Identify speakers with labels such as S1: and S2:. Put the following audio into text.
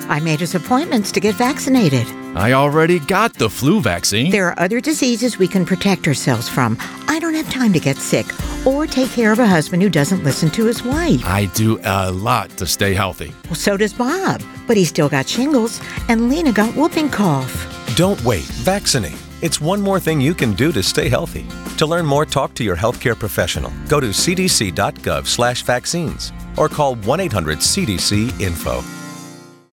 S1: I made his appointments to get vaccinated.
S2: I already got the flu vaccine.
S1: There are other diseases we can protect ourselves from. I don't have time to get sick or take care of a husband who doesn't listen to his wife.
S2: I do a lot to stay healthy.
S1: Well, so does Bob, but he's still got shingles, and Lena got whooping cough.
S3: Don't wait. Vaccinate. It's one more thing you can do to stay healthy. To learn more, talk to your healthcare professional. Go to cdc.gov/vaccines or call 1-800-CDC-INFO.